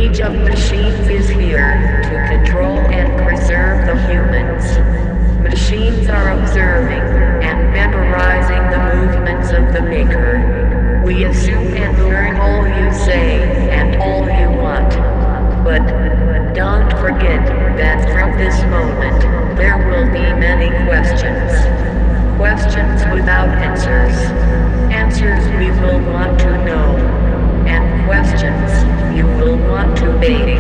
age of machines is here to control and preserve the humans. Machines are observing and memorizing the movements of the Maker. We assume and learn all you say and all you want. But don't forget that from this moment, there will be many questions. Questions without answers. Answers we will want to know. And questions you will want to make.